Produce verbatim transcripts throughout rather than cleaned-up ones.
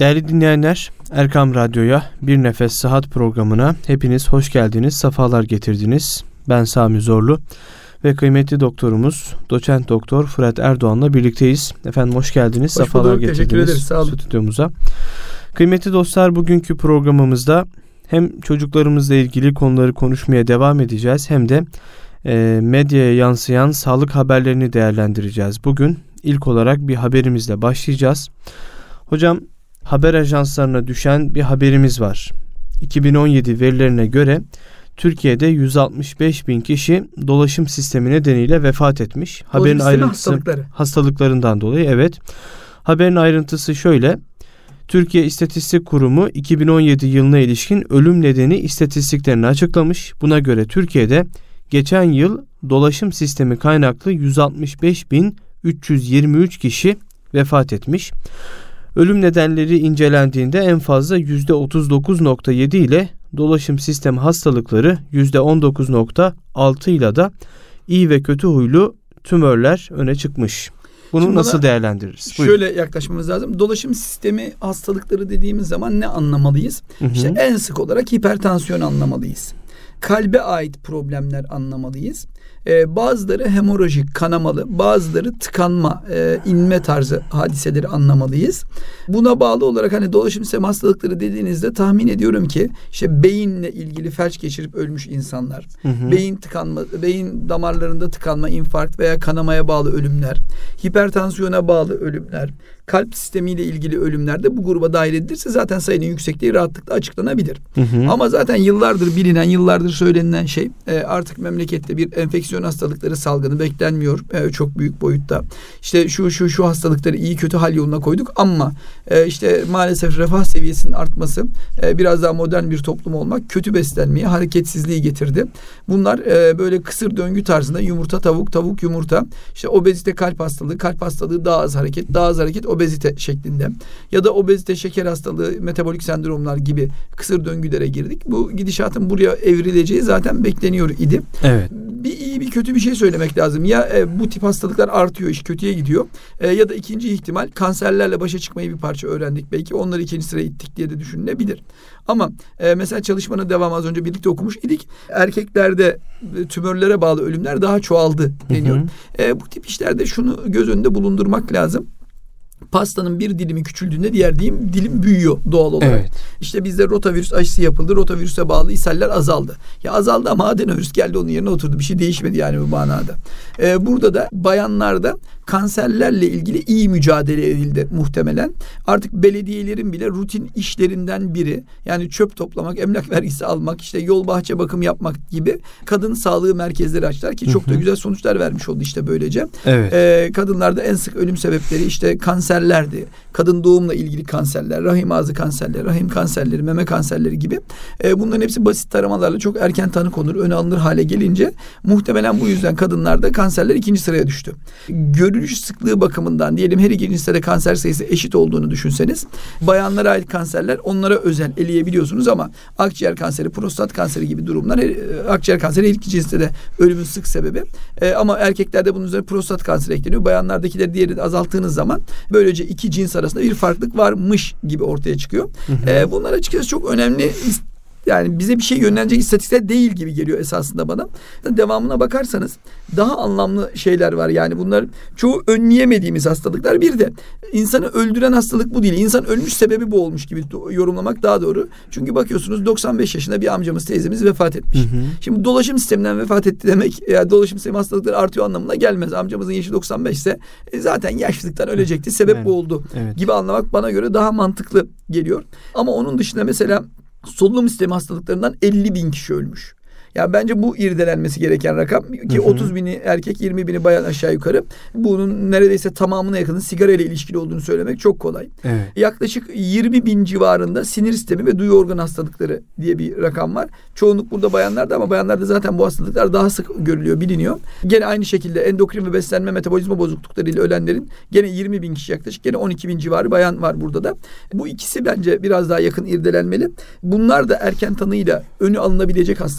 Değerli dinleyenler, Erkam Radyo'ya Bir Nefes Sıhhat programına hepiniz hoş geldiniz, sefalar getirdiniz. Ben Sami Zorlu ve kıymetli doktorumuz Doçent Doktor Fırat Erdoğan'la birlikteyiz. Efendim hoş geldiniz, hoş sefalar bulduk, getirdiniz teşekkür ederiz, sağ olun. Stüdyomuza. Kıymetli dostlar, bugünkü programımızda hem çocuklarımızla ilgili konuları konuşmaya devam edeceğiz hem de e, medyaya yansıyan sağlık haberlerini değerlendireceğiz. Bugün ilk olarak bir haberimizle başlayacağız. Hocam, haber ajanslarına düşen bir haberimiz var. iki bin on yedi verilerine göre Türkiye'de yüz altmış beş bin kişi dolaşım sistemi nedeniyle vefat etmiş. Dolaşım Haberin ayrıntısı hastalıkları. hastalıklarından dolayı, evet. Haberin ayrıntısı şöyle. Türkiye İstatistik Kurumu iki bin on yedi yılına ilişkin ölüm nedeni istatistiklerini açıklamış. Buna göre Türkiye'de geçen yıl dolaşım sistemi kaynaklı yüz altmış beş bin üç yüz yirmi üç kişi vefat etmiş. Ölüm nedenleri incelendiğinde en fazla yüzde otuz dokuz nokta yedi ile dolaşım sistemi hastalıkları yüzde on dokuz nokta altı ile de iyi ve kötü huylu tümörler öne çıkmış. Bunu Şimdi nasıl değerlendiririz? Şöyle Buyurun. yaklaşmamız lazım. Dolaşım sistemi hastalıkları dediğimiz zaman ne anlamalıyız? Hı hı. İşte en sık olarak hipertansiyon anlamalıyız. Kalbe ait problemler anlamalıyız. Ee, bazıları hemorajik, kanamalı, bazıları tıkanma, e, inme tarzı hadiseleri anlamalıyız. Buna bağlı olarak hani dolaşım sistemi hastalıkları dediğinizde tahmin ediyorum ki işte beyinle ilgili felç geçirip ölmüş insanlar, hı hı. beyin tıkanma, beyin damarlarında tıkanma, infarkt veya kanamaya bağlı ölümler, hipertansiyona bağlı ölümler, kalp sistemiyle ilgili ölümler de bu gruba dahil edilirse zaten sayının yüksekliği rahatlıkla açıklanabilir. Hı hı. Ama zaten yıllardır bilinen, yıllardır söylenilen şey e, artık memlekette bir enfeksiyon hastalıkları salgını beklenmiyor e, çok büyük boyutta. İşte şu şu şu hastalıkları iyi kötü hal yoluna koyduk ama e, işte maalesef refah seviyesinin artması, e, biraz daha modern bir toplum olmak kötü beslenmeye, hareketsizliği getirdi. Bunlar e, böyle kısır döngü tarzında yumurta tavuk, tavuk yumurta, işte obezite kalp hastalığı, kalp hastalığı daha az hareket, daha az hareket obezite şeklinde ya da obezite şeker hastalığı, metabolik sendromlar gibi kısır döngülere girdik. Bu gidişatın buraya evrileceği zaten bekleniyor idi. Evet. Bir iyi bir kötü bir şey söylemek lazım. Ya e, bu tip hastalıklar artıyor, iş kötüye gidiyor. E, ya da ikinci ihtimal kanserlerle başa çıkmayı bir parça öğrendik. Belki onları ikinci sıraya ittik diye de düşünülebilir. Ama e, mesela çalışmanın devamı az önce birlikte okumuş idik. Erkeklerde e, tümörlere bağlı ölümler daha çoğaldı deniyor. Hı hı. E, bu tip işlerde şunu göz önünde bulundurmak lazım. Pastanın bir dilimi küçüldüğünde diğer dilim, dilim büyüyor doğal olarak. Evet. İşte bizde rotavirüs aşısı yapıldı. Rotavirüse bağlı ishaller azaldı. Ya azaldı ama adenovirüs geldi onun yerine oturdu. Bir şey değişmedi yani bu manada. Ee, burada da bayanlarda kanserlerle ilgili iyi mücadele edildi muhtemelen. Artık belediyelerin bile rutin işlerinden biri. Yani çöp toplamak, emlak vergisi almak, işte yol bahçe bakım yapmak gibi kadın sağlığı merkezleri açtılar ki çok da güzel sonuçlar vermiş oldu işte böylece. Evet. Ee, kadınlarda en sık ölüm sebepleri işte kanserlerdi. Kadın doğumla ilgili kanserler, rahim ağzı kanserleri, rahim kanserleri, meme kanserleri gibi. Ee, bunların hepsi basit taramalarla çok erken tanı konur, öne alınır hale gelince muhtemelen bu yüzden kadınlarda kanserler ikinci sıraya düştü. Görülüş sıklığı bakımından diyelim her iki cinste de kanser sayısı eşit olduğunu düşünseniz bayanlara ait kanserler onlara özel eleyebiliyorsunuz ama akciğer kanseri, prostat kanseri gibi durumlar e, akciğer kanseri her iki cinste de ölümün sık sebebi. E, ama erkeklerde bunun üzerine prostat kanseri ekleniyor. Bayanlardakileri diğeri de azalttığınız zaman böylece iki cins arasında bir farklılık varmış gibi ortaya çıkıyor. Hı hı. E, bunlar açıkçası çok önemli. Yani bize bir şey yönlenecek istatistikler değil gibi geliyor esasında bana. Devamına bakarsanız daha anlamlı şeyler var. Yani bunlar çoğu önleyemediğimiz hastalıklar. Bir de insanı öldüren hastalık bu değil. İnsan ölmüş sebebi bu olmuş gibi yorumlamak daha doğru. Çünkü bakıyorsunuz doksan beş yaşında bir amcamız, teyzemiz vefat etmiş. Hı hı. Şimdi dolaşım sisteminden vefat etti demek yani dolaşım sistemi hastalıkları artıyor anlamına gelmez. Amcamızın yaşı doksan beş ise e, zaten yaşlılıktan ölecekti. Sebep evet. bu oldu evet. gibi anlamak bana göre daha mantıklı geliyor. Ama onun dışında mesela solunum sistemi hastalıklarından elli bin kişi ölmüş. Ya bence bu irdelenmesi gereken rakam ki hı hı. otuz bini erkek, yirmi bini bayan aşağı yukarı. Bunun neredeyse tamamına yakın sigara ile ilişkili olduğunu söylemek çok kolay. Evet. Yaklaşık yirmi bin civarında sinir sistemi ve duyu organ hastalıkları diye bir rakam var. Çoğunluk burada bayanlarda ama bayanlarda zaten bu hastalıklar daha sık görülüyor, biliniyor. Gene aynı şekilde endokrin ve beslenme metabolizma bozukluklarıyla ölenlerin gene yirmi bin kişi yaklaşık, gene on iki bin civarı bayan var burada da. Bu ikisi bence biraz daha yakın irdelenmeli. Bunlar da erken tanıyla önü alınabilecek hastalıklar.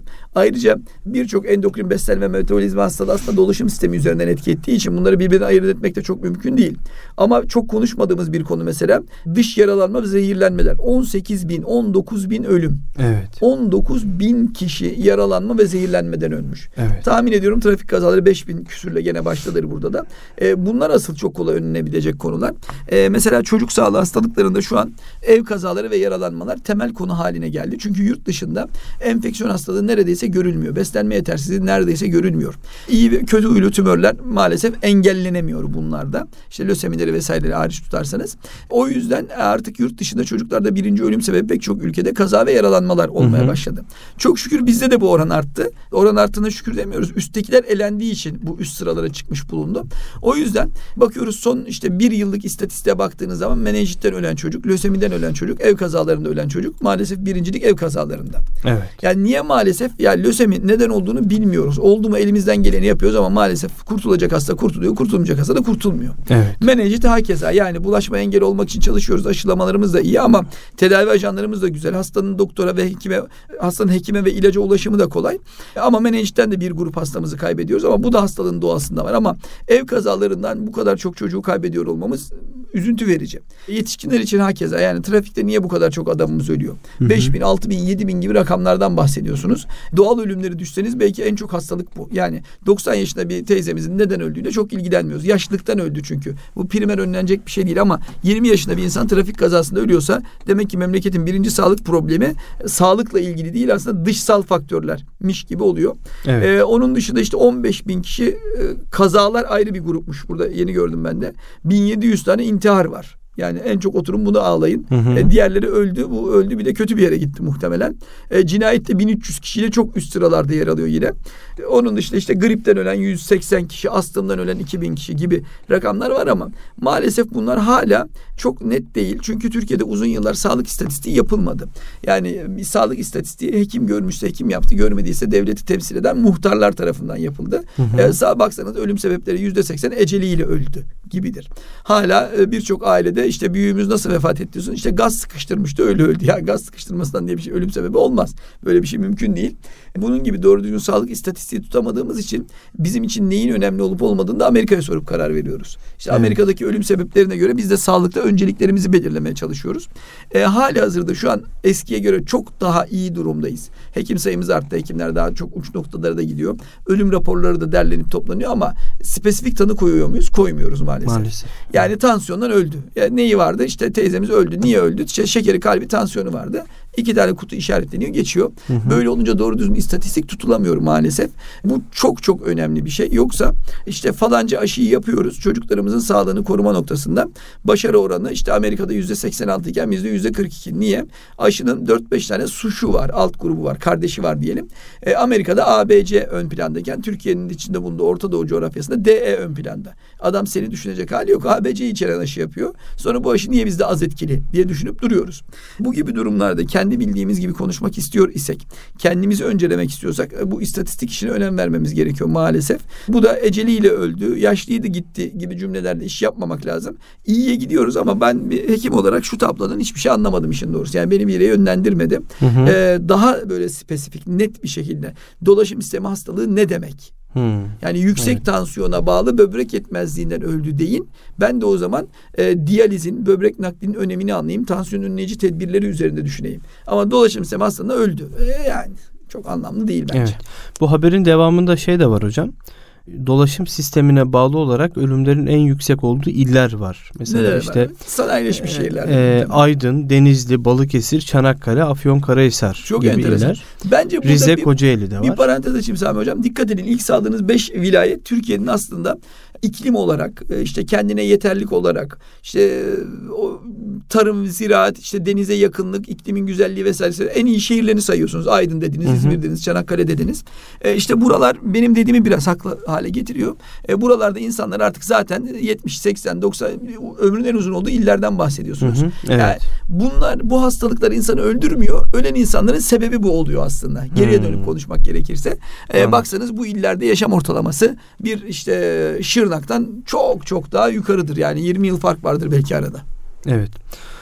Ayrıca birçok endokrin, beslenme, metabolizma hastalığı aslında dolaşım sistemi üzerinden etki ettiği için bunları birbirine ayırt etmek de çok mümkün değil. Ama çok konuşmadığımız bir konu mesela dış yaralanma ve zehirlenmeler. on sekiz bin, on dokuz bin ölüm. Evet. on dokuz bin kişi yaralanma ve zehirlenmeden ölmüş. Evet. Tahmin ediyorum trafik kazaları beş bin küsürle gene başladır burada da. E, bunlar asıl çok kolay önlenebilecek konular. E, mesela çocuk sağlığı hastalıklarında şu an ev kazaları ve yaralanmalar temel konu haline geldi. Çünkü yurt dışında enfeksiyon hastalığı neredeyse görülmüyor. Beslenme yetersizliği neredeyse görülmüyor. İyi ve kötü huylu tümörler maalesef engellenemiyor bunlarda. İşte lösemileri vesaireleri hariç tutarsanız. O yüzden artık yurt dışında çocuklarda birinci ölüm sebebi pek çok ülkede kaza ve yaralanmalar olmaya hı hı. başladı. Çok şükür bizde de bu oran arttı. Oran arttığına şükür demiyoruz. Üsttekiler elendiği için bu üst sıralara çıkmış bulundu. O yüzden bakıyoruz son işte bir yıllık istatistiğe baktığınız zaman menenjitten ölen çocuk, lösemiden ölen çocuk, ev kazalarında ölen çocuk maalesef birincilik ev kazalarında. Evet. Yani niye maalesef? Ya lösemi neden olduğunu bilmiyoruz. Oldu mu elimizden geleni yapıyoruz ama maalesef kurtulacak hasta kurtuluyor, kurtulmayacak hasta da kurtulmuyor. Evet. Menenjit hakeza, yani bulaşma engel olmak için çalışıyoruz. Aşılamalarımız da iyi ama tedavi ajanlarımız da güzel. Hastanın doktora ve hekime, hastanın hekime ve ilaca ulaşımı da kolay. Ama menenjitten de bir grup hastamızı kaybediyoruz ama bu da hastalığın doğasında var. Ama ev kazalarından bu kadar çok çocuğu kaybediyor olmamız üzüntü verici. Yetişkinler için hakeza, yani trafikte niye bu kadar çok adamımız ölüyor? beş bin, altı bin, yedi bin gibi rakamlardan bahsediyorsunuz. Doğal ölümleri düşseniz belki en çok hastalık bu. Yani doksan yaşında bir teyzemizin neden öldüğüyle çok ilgilenmiyoruz. Yaşlılıktan öldü çünkü. Bu primer önlenecek bir şey değil ama yirmi yaşında bir insan trafik kazasında ölüyorsa demek ki memleketin birinci sağlık problemi sağlıkla ilgili değil, aslında dışsal faktörlermiş gibi oluyor. Evet. Ee, onun dışında işte on beş bin kişi e, kazalar ayrı bir grupmuş. Burada yeni gördüm ben de. bin yedi yüz tane intihar var. Yani en çok oturun bunu ağlayın. Hı hı. E, diğerleri öldü. Bu öldü bir de kötü bir yere gitti muhtemelen. E, cinayette bin üç yüz kişiyle çok üst sıralarda yer alıyor yine. E, onun dışında işte gripten ölen yüz seksen kişi, astımdan ölen iki bin kişi gibi rakamlar var ama maalesef bunlar hala çok net değil. Çünkü Türkiye'de uzun yıllar sağlık istatistiği yapılmadı. Yani bir sağlık istatistiği hekim görmüşse hekim yaptı, görmediyse devleti temsil eden muhtarlar tarafından yapıldı. Hı hı. E, sağa baksanız ölüm sebepleri yüzde seksen eceliyle öldü gibidir. Hala e, birçok ailede işte büyüğümüz nasıl vefat etti diyorsun? İşte gaz sıkıştırmıştı öyle öldü. Ya gaz sıkıştırmasından diye bir şey ölüm sebebi olmaz. Böyle bir şey mümkün değil. Bunun gibi doğru düzgün sağlık istatistiği tutamadığımız için bizim için neyin önemli olup olmadığını da Amerika'ya sorup karar veriyoruz. İşte evet. Amerika'daki ölüm sebeplerine göre biz de sağlıkta önceliklerimizi belirlemeye çalışıyoruz. E, hali hazırda şu an eskiye göre çok daha iyi durumdayız. Hekim sayımız arttı. Hekimler daha çok uç noktalara da gidiyor. Ölüm raporları da derlenip toplanıyor ama spesifik tanı koyuyor muyuz? Koymuyoruz maalesef. maalesef. Yani tansiyondan öldü. Yani neyi vardı? İşte teyzemiz öldü. Niye öldü? İşte şekeri, kalbi, tansiyonu vardı. İki tane kutu işaretleniyor, geçiyor. Hı hı. Böyle olunca doğru düzgün istatistik tutulamıyor maalesef. Bu çok çok önemli bir şey. Yoksa işte falanca aşıyı yapıyoruz. Çocuklarımızın sağlığını koruma noktasında başarı oranı işte Amerika'da yüzde seksen altı iken bizde yüzde kırk iki. Niye? Aşının dört beş tane suşu var, alt grubu var, kardeşi var diyelim. E, Amerika'da A B C ön plandayken Türkiye'nin içinde bulunduğu Orta Doğu coğrafyasında D E ön planda. Adam seni düşünecek hali yok. A B C içeren aşı yapıyor. Sonra bu aşı niye bizde az etkili diye düşünüp duruyoruz. Bu gibi durumlarda kendi bildiğimiz gibi konuşmak istiyor isek, kendimizi öncelemek istiyorsak bu istatistik işine önem vermemiz gerekiyor maalesef. Bu da eceliyle öldü, yaşlıydı gitti gibi cümlelerle iş yapmamak lazım. İyiye gidiyoruz ama ben bir hekim olarak şu tablodan hiçbir şey anlamadım işin doğrusu. Yani beni bir yere yönlendirmedi. Hı hı. Ee, daha böyle spesifik, net bir şekilde dolaşım sistemi hastalığı ne demek? Hmm. Yani yüksek evet. tansiyona bağlı böbrek yetmezliğinden öldü deyin. Ben de o zaman e, diyalizin, böbrek naklinin önemini anlayayım. Tansiyon önleyici tedbirleri üzerinde düşüneyim. Ama dolaşım sistemi hastalığında öldü. E, yani çok anlamlı değil bence. Evet. Bu haberin devamında şey de var hocam. Dolaşım sistemine bağlı olarak ölümlerin en yüksek olduğu iller var. Mesela Neler işte var? Sanayileşmiş e, şehirler. E, Aydın, Denizli, Balıkesir, Çanakkale, Afyonkarahisar çok gibi enteresan. iller. Bence burada Rize, bir, Kocaeli de var. Bir parantez açayım Sami Hocam. Dikkat edin, ilk saldığınız beş vilayet Türkiye'nin aslında iklim olarak, işte kendine yeterlik olarak, işte o tarım, ziraat, işte denize yakınlık, iklimin güzelliği vesaire en iyi şehirlerini sayıyorsunuz. Aydın dediniz, hı hı. İzmir dediniz, Çanakkale dediniz. E işte buralar benim dediğimi biraz haklı hale getiriyor. E buralarda insanlar artık zaten yetmiş, seksen, doksan ömrün en uzun olduğu illerden bahsediyorsunuz. Hı hı, evet. Yani bunlar, bu hastalıklar insanı öldürmüyor. Ölen insanların sebebi bu oluyor aslında. Geriye hmm. dönüp konuşmak gerekirse. E, baksanız bu illerde yaşam ortalaması bir işte Şırnak'tan çok çok daha yukarıdır. Yani yirmi yıl fark vardır belki arada. Evet.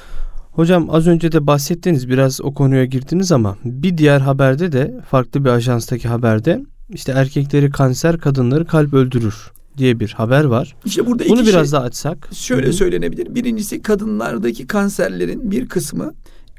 Hocam az önce de bahsettiniz, biraz o konuya girdiniz ama bir diğer haberde de, farklı bir ajanstaki haberde, işte erkekleri kanser, kadınları kalp öldürür diye bir haber var. İşte burada bunu iki biraz şey, daha açsak. şöyle Hı-hı. söylenebilir. Birincisi, kadınlardaki kanserlerin bir kısmı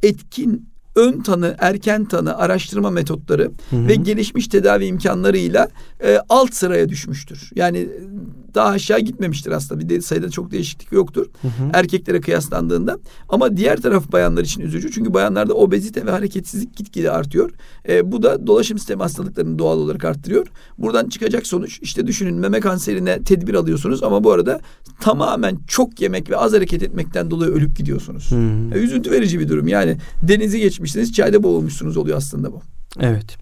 etkin ön tanı, erken tanı, araştırma metotları Hı-hı. ve gelişmiş tedavi imkanlarıyla e, alt sıraya düşmüştür. Yani daha aşağı gitmemiştir aslında. Bir de sayıda çok değişiklik yoktur. Hı hı. Erkeklere kıyaslandığında. Ama diğer taraf bayanlar için üzücü. Çünkü bayanlarda obezite ve hareketsizlik gitgide artıyor. E, bu da dolaşım sistemi hastalıklarını doğal olarak arttırıyor. Buradan çıkacak sonuç, işte düşünün, meme kanserine tedbir alıyorsunuz ama bu arada tamamen çok yemek ve az hareket etmekten dolayı ölüp gidiyorsunuz. E, üzüntü verici bir durum. Yani denizi geçmişsiniz, çayda boğulmuşsunuz oluyor aslında bu. Evet.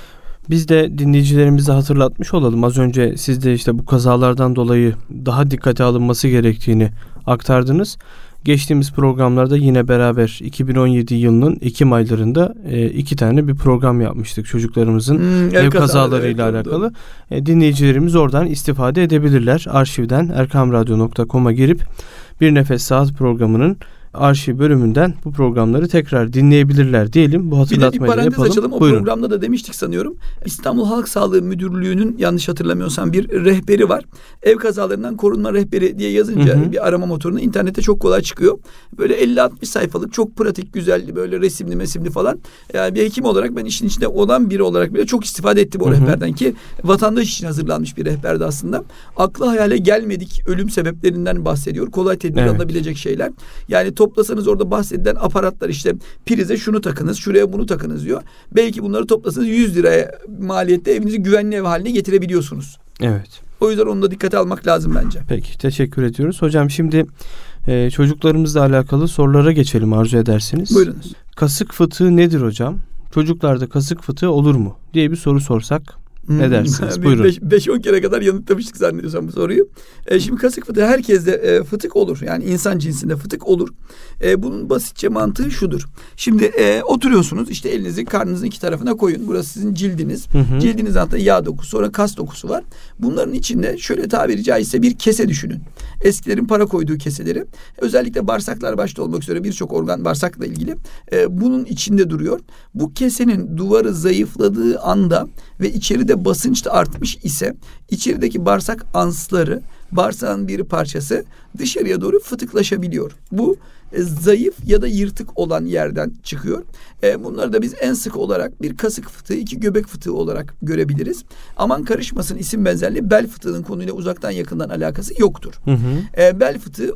Biz de dinleyicilerimize hatırlatmış olalım. Az önce siz de işte bu kazalardan dolayı daha dikkate alınması gerektiğini aktardınız. Geçtiğimiz programlarda yine beraber iki bin on yedi yılının Ekim aylarında e, iki tane bir program yapmıştık çocuklarımızın hmm, ev kazalarıyla evet, alakalı. E, dinleyicilerimiz oradan istifade edebilirler. Arşivden erkam radyo nokta com'a girip Bir Nefes Saat programının arşiv bölümünden bu programları tekrar dinleyebilirler diyelim. Bu hatırlatmayı yapalım. Bir de bir parantez yapalım. açalım. O Buyurun. Programda da demiştik sanıyorum. İstanbul Halk Sağlığı Müdürlüğü'nün, yanlış hatırlamıyorsam, bir rehberi var. Ev kazalarından korunma rehberi diye yazınca hı hı. bir arama motoruna internette çok kolay çıkıyor. Böyle elli altmış sayfalık, çok pratik, güzel, böyle resimli mesimli falan. Yani bir hekim olarak, ben işin içinde olan biri olarak bile çok istifade ettim o hı hı. rehberden, ki vatandaş için hazırlanmış bir rehberdi aslında. Akla hayale gelmedik ölüm sebeplerinden bahsediyor. Kolay tedbir evet. alınabilecek şeyler. Yani toplasanız orada bahsedilen aparatlar, işte prize şunu takınız, şuraya bunu takınız diyor. Belki bunları toplasanız yüz liraya maliyette evinizi güvenli ev haline getirebiliyorsunuz. Evet. O yüzden onu da dikkate almak lazım bence. Peki, teşekkür ediyoruz. Hocam şimdi e, çocuklarımızla alakalı sorulara geçelim arzu ederseniz. Buyurunuz. Kasık fıtığı nedir hocam? Çocuklarda kasık fıtığı olur mu diye bir soru sorsak. Ne dersiniz? Buyurun. beş on kere kadar yanıtlamıştık zannediyorsam bu soruyu. E, şimdi kasık fıtığı herkeste e, fıtık olur. Yani insan cinsinde fıtık olur. E, bunun basitçe mantığı şudur. Şimdi e, oturuyorsunuz, işte elinizi karnınızın iki tarafına koyun. Burası sizin cildiniz. Hı hı. Cildiniz altında yağ dokusu, sonra kas dokusu var. Bunların içinde şöyle tabiri caizse bir kese düşünün. Eskilerin para koyduğu keseleri. Özellikle bağırsaklar başta olmak üzere birçok organ bağırsakla ilgili e, bunun içinde duruyor. Bu kesenin duvarı zayıfladığı anda ve içeride basınç da artmış ise içerideki bağırsak ansları, bağırsağın bir parçası dışarıya doğru fıtıklaşabiliyor. Bu e, zayıf ya da yırtık olan yerden çıkıyor. E, bunları da biz en sık olarak bir kasık fıtığı, iki göbek fıtığı olarak görebiliriz. Aman karışmasın, isim benzerliği bel fıtığının konuyla uzaktan yakından alakası yoktur. Hı hı. E, bel fıtığı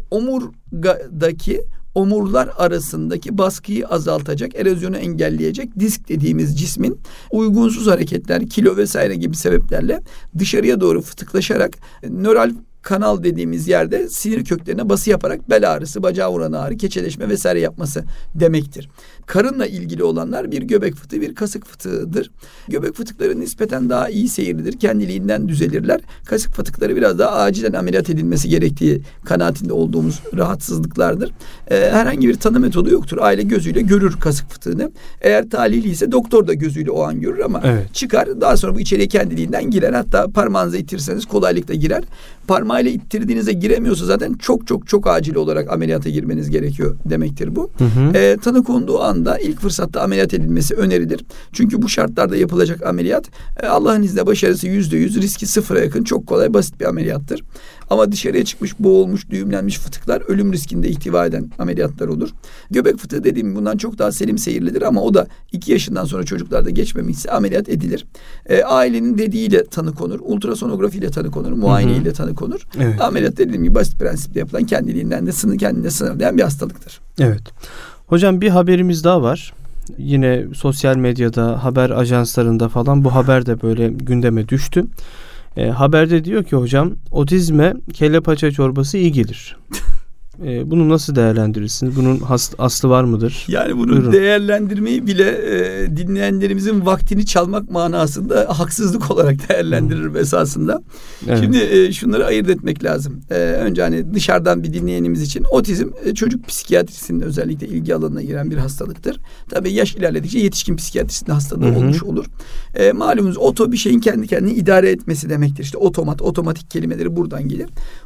omurgadaki omurlar arasındaki baskıyı azaltacak, erozyonu engelleyecek disk dediğimiz cismin uygunsuz hareketler, kilo vesaire gibi sebeplerle dışarıya doğru fıtıklaşarak nöral kanal dediğimiz yerde sinir köklerine bası yaparak bel ağrısı, bacağa vuran ağrı, keçeleşme vesaire yapması demektir. Karınla ilgili olanlar bir göbek fıtığı, bir kasık fıtığıdır. Göbek fıtıkları nispeten daha iyi seyirlidir. Kendiliğinden düzelirler. Kasık fıtıkları biraz daha acilen ameliyat edilmesi gerektiği kanaatinde olduğumuz rahatsızlıklardır. Ee, herhangi bir tanı metodu yoktur. Aile gözüyle görür kasık fıtığını. Eğer talihli ise doktor da gözüyle o an görür ama evet. çıkar. Daha sonra bu içeriye kendiliğinden girer. Hatta parmağınıza itirseniz kolaylıkla girer. Parmağıyla ittirdiğinizde giremiyorsa zaten çok çok çok acil olarak ameliyata girmeniz gerekiyor demektir bu. Hı hı. Ee, tanı konduğu anda ilk fırsatta ameliyat edilmesi önerilir. Çünkü bu şartlarda yapılacak ameliyat e, Allah'ın izniyle başarısı yüzde yüz, riski sıfıra yakın, çok kolay, basit bir ameliyattır. Ama dışarıya çıkmış, boğulmuş, düğümlenmiş fıtıklar ölüm riskinde ihtiva eden ameliyatlar olur. Göbek fıtığı dediğim bundan çok daha selim seyirlidir ama o da iki yaşından sonra çocuklarda geçmemişse ameliyat edilir. E, ailenin dediğiyle tanı konur, ultrasonografiyle tanı konur, muayeneyle tanı konur. Evet. Ameliyat dediğim gibi basit prensipte yapılan, kendiliğinden de sınır, kendine sınırlayan bir hastalıktır. Evet. Hocam bir haberimiz daha var. Yine sosyal medyada, haber ajanslarında falan bu haber de böyle gündeme düştü. E, haberde diyor ki hocam, otizme kelle paça çorbası iyi gelir. E, bunu nasıl değerlendirirsiniz? Bunun has, aslı var mıdır? Yani bunu Buyurun. değerlendirmeyi bile e, dinleyenlerimizin vaktini çalmak manasında haksızlık olarak değerlendiririm hmm. esasında. Evet. Şimdi e, şunları ayırt etmek lazım. E, önce hani dışarıdan bir dinleyenimiz için otizm e, çocuk psikiyatrisinin özellikle ilgi alanına giren bir hastalıktır. Tabii yaş ilerledikçe yetişkin psikiyatrisinin hastalığı hmm. olmuş olur. E, malumunuz oto bir şeyin kendi kendini idare etmesi demektir. İşte otomat, otomatik kelimeleri buradan gelir.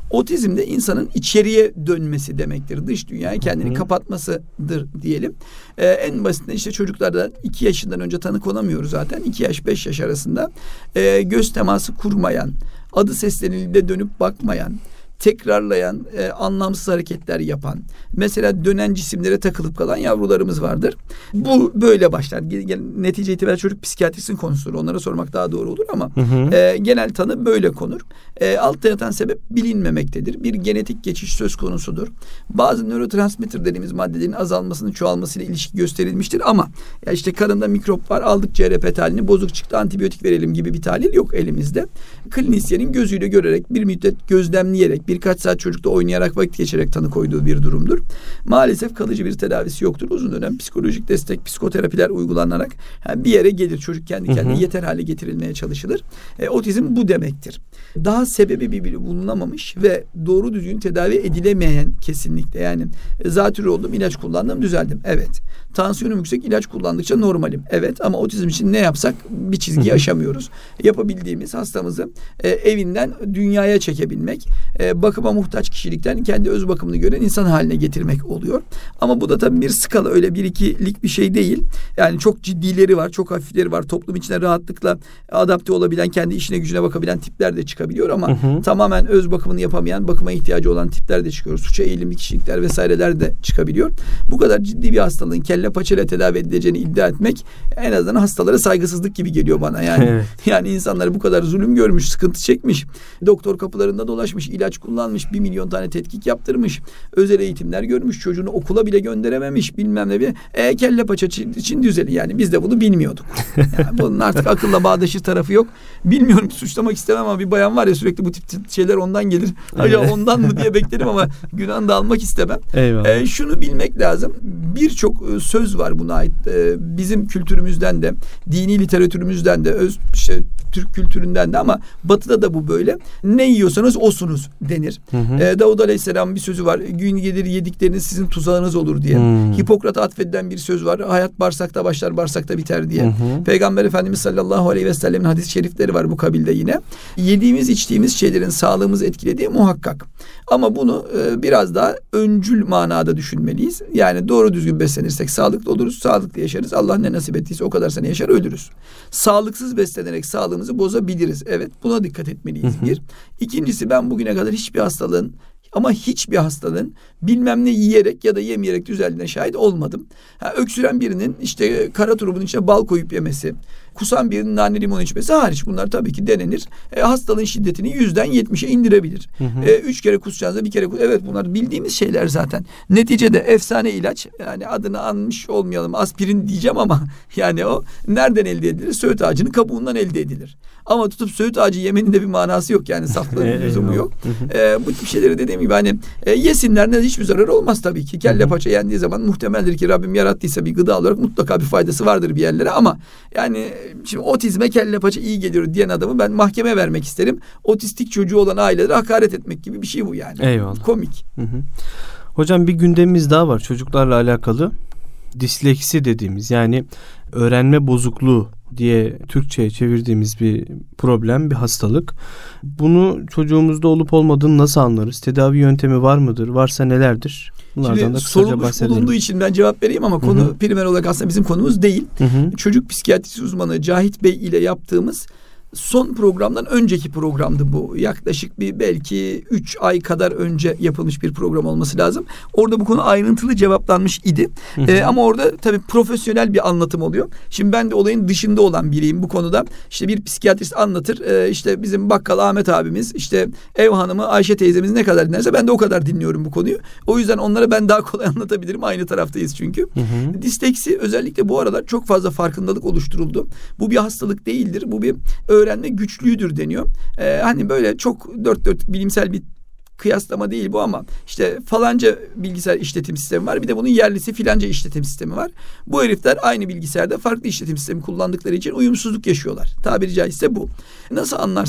Otizm de insanın içeriye dönmesi demektir. Dış dünyaya kendini Hı. kapatmasıdır diyelim. Ee, en basitinden işte çocuklarda iki yaşından önce tanı konamıyoruz zaten. iki yaş beş yaş arasında e, göz teması kurmayan, adı seslenildiğinde dönüp bakmayan, tekrarlayan, e, anlamsız hareketler yapan, mesela dönen cisimlere takılıp kalan yavrularımız vardır. Bu böyle başlar. Netice itibariyle çocuk psikiyatrisinin konusudur. Onlara sormak daha doğru olur ama hı hı. E, genel tanı böyle konur. E, altta yatan sebep bilinmemektedir. Bir genetik geçiş söz konusudur. Bazı nörotransmitter dediğimiz maddelerin azalmasının çoğalmasıyla ilişki gösterilmiştir ama ya işte karında mikrop var, aldık C R P tahlilini, bozuk çıktı, antibiyotik verelim gibi bir tahlil yok elimizde. Klinisyenin gözüyle görerek, bir müddet gözlemleyerek, birkaç saat çocukla oynayarak, vakit geçirerek tanı koyduğu bir durumdur. Maalesef kalıcı bir tedavisi yoktur. Uzun dönem psikolojik destek, psikoterapiler uygulanarak yani bir yere gelir. Çocuk kendi kendine hı hı. yeter hale getirilmeye çalışılır. E, otizm bu demektir. Daha sebebi bir bulunamamış ve doğru düzgün tedavi edilemeyen kesinlikle. Yani e, zatürre oldum, ilaç kullandım, düzeldim. Evet. Tansiyonum yüksek, ilaç kullandıkça normalim. Evet, ama otizm için ne yapsak bir çizgiyi aşamıyoruz. Yapabildiğimiz hastamızı e, evinden dünyaya çekebilmek, e, bakıma muhtaç kişilikten kendi öz bakımını gören insan haline getirmek oluyor. Ama bu da tabii bir skala, öyle bir ikilik bir şey değil. Yani çok ciddileri var, çok hafifleri var. Toplum içine rahatlıkla adapte olabilen, kendi işine gücüne bakabilen tipler de çıkabiliyor ama hı hı. tamamen öz bakımını yapamayan, bakıma ihtiyacı olan tipler de çıkıyor. Suça eğilimli kişilikler vesaireler de çıkabiliyor. Bu kadar ciddi bir hastalığın kelle paçayla tedavi edileceğini iddia etmek en azından hastalara saygısızlık gibi geliyor bana. Yani evet. yani insanlar bu kadar zulüm görmüş, sıkıntı çekmiş, doktor kapılarında dolaşmış, ilaç kullanmış, bir milyon tane tetkik yaptırmış, özel eğitimler görmüş, çocuğunu okula bile gönderememiş, bilmem ne bir e, kelle paça için düzeli. Yani biz de bunu bilmiyorduk. Yani bunun artık akılla bağdaşır tarafı yok. Bilmiyorum, suçlamak istemem ama bir bayan var ya, sürekli bu tip şeyler ondan gelir. Acaba ondan mı diye beklerim ama günahını da almak istemem. E, şunu bilmek lazım. Birçok söz var buna ait. E, bizim kültürümüzden de, dini literatürümüzden de, öz işte, Türk kültüründen de ama Batı'da da bu böyle. Ne yiyorsanız osunuz denir. Hı hı. E, Davud Aleyhisselam'ın bir sözü var. Gün gelir yedikleriniz sizin tuzağınız olur diye. Hı. Hipokrat'a atfedilen bir söz var. Hayat bağırsakta başlar, bağırsakta biter diye. Hı hı. Peygamber Efendimiz sallallahu aleyhi ve sellemin hadis-i şerifleri var bu kabilde yine. Yediğimiz içtiğimiz şeylerin sağlığımızı etkilediği muhakkak. Ama bunu e, biraz daha öncül manada düşünmeliyiz. Yani doğru düzgün beslenirsek sağlıklı oluruz, sağlıklı yaşarız. Allah ne nasip ettiyse o kadar sene yaşar, ölürüz. Sağlıksız beslenerek sağlığımızı bozabiliriz. Evet, buna dikkat etmeliyiz hı hı. bir. İkincisi, ben bugüne kadar hiçbir hastalığın ama hiçbir hastalığın bilmem ne yiyerek ya da yemeyerek düzeldiğine şahit olmadım. Ha, öksüren birinin işte kara turubun içine bal koyup yemesi, kusan birinin nane limon içmesi hariç bunlar tabii ki denenir. E, hastalığın şiddetini yüzden yetmişe indirebilir. Hı hı. E, üç kere kusacağınızda bir kere kus. Evet, bunlar bildiğimiz şeyler zaten. Neticede efsane ilaç, yani adını anmış olmayalım, aspirin diyeceğim ama yani o nereden elde edilir? Söğüt ağacının kabuğundan elde edilir. Ama tutup söğüt ağacı yemenin de bir manası yok, yani saflığın lüzumu yok. e, bu tip şeyleri dediğim gibi hani e, yesinler, ne hiçbir zarar olmaz tabii ki. Kelle paça yendiği zaman muhtemeldir ki Rabbim yarattıysa bir gıda olarak mutlaka bir faydası vardır bir yerlere ama yani şimdi otizme kelle paça iyi geliyor diyen adamı ben mahkemeye vermek isterim. Otistik çocuğu olan ailelere hakaret etmek gibi bir şey bu yani. Eyvallah. Komik. Hı hı. Hocam, bir gündemimiz daha var çocuklarla alakalı. Disleksi dediğimiz, yani öğrenme bozukluğu diye Türkçe'ye çevirdiğimiz bir problem, bir hastalık. Bunu çocuğumuzda olup olmadığını nasıl anlarız? Tedavi yöntemi var mıdır? Varsa nelerdir? Bunlardan Şimdi da kısaca sorulmuş bahsedelim. bulunduğu için ben cevap vereyim ama konu Hı-hı. primer olarak aslında bizim konumuz değil. Hı-hı. Çocuk psikiyatrisi uzmanı Cahit Bey ile yaptığımız son programdan önceki programdı bu. Yaklaşık bir belki üç ay kadar önce yapılmış bir program olması lazım. Orada bu konu ayrıntılı cevaplanmış idi. Ee, ama orada tabii profesyonel bir anlatım oluyor. Şimdi ben de olayın dışında olan biriyim bu konuda. İşte bir psikiyatrist anlatır. Ee, işte bizim bakkal Ahmet abimiz, işte ev hanımı Ayşe teyzemiz ne kadar dinlerse ben de o kadar dinliyorum bu konuyu. O yüzden onlara ben daha kolay anlatabilirim. Aynı taraftayız çünkü. Hı hı. Disleksi özellikle bu aralar çok fazla farkındalık oluşturuldu. Bu bir hastalık değildir. Bu bir öğrenme güçlüğüdür deniyor. Ee, hani böyle çok dört dört bilimsel bir kıyaslama değil bu ama işte falanca bilgisayar işletim sistemi var, bir de bunun yerlisi filanca işletim sistemi var. Bu herifler aynı bilgisayarda farklı işletim sistemi kullandıkları için uyumsuzluk yaşıyorlar. Tabiri caizse bu. Nasıl anlarsınız?